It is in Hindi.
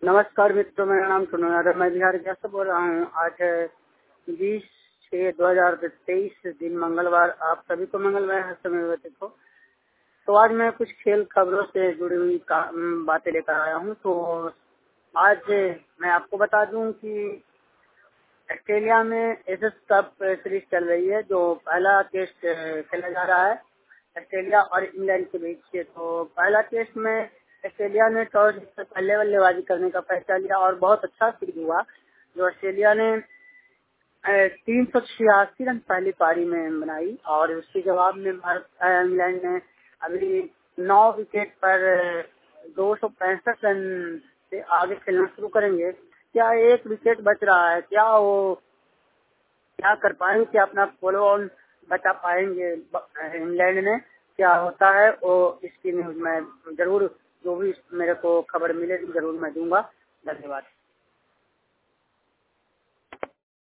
नमस्कार मित्रों, मेरा नाम सोनू यादव, मैं बिहार से बोल रहा हूँ। आज है 20/6/2023 दिन मंगलवार। आप सभी को मंगलवार समय व्यतीत हो। तो आज मैं कुछ खेल खबरों से जुड़ी हुई बातें लेकर आया हूँ। तो आज मैं आपको बता दूं कि ऑस्ट्रेलिया में एसएस कप सीरीज चल रही है, जो पहला टेस्ट खेला जा रहा है ऑस्ट्रेलिया और इंग्लैंड के बीच से। तो पहला टेस्ट में ऑस्ट्रेलिया ने टॉस जीतकर पहले बल्लेबाजी करने का फैसला लिया और बहुत अच्छा सीरीज हुआ। जो ऑस्ट्रेलिया ने 386 रन पहली पारी में बनाई और उसके जवाब में इंग्लैंड ने अभी 9 विकेट पर 265 रन से आगे खेलना शुरू करेंगे। क्या एक विकेट बच रहा है, क्या वो क्या कर पाएंगे, क्या अपना फॉलो ऑन बचा पाएंगे इंग्लैंड ने? क्या होता है वो इसकी न्यूज मैं जरूर, जो भी मेरे को खबर मिलेगी जरूर मैं दूंगा। धन्यवाद।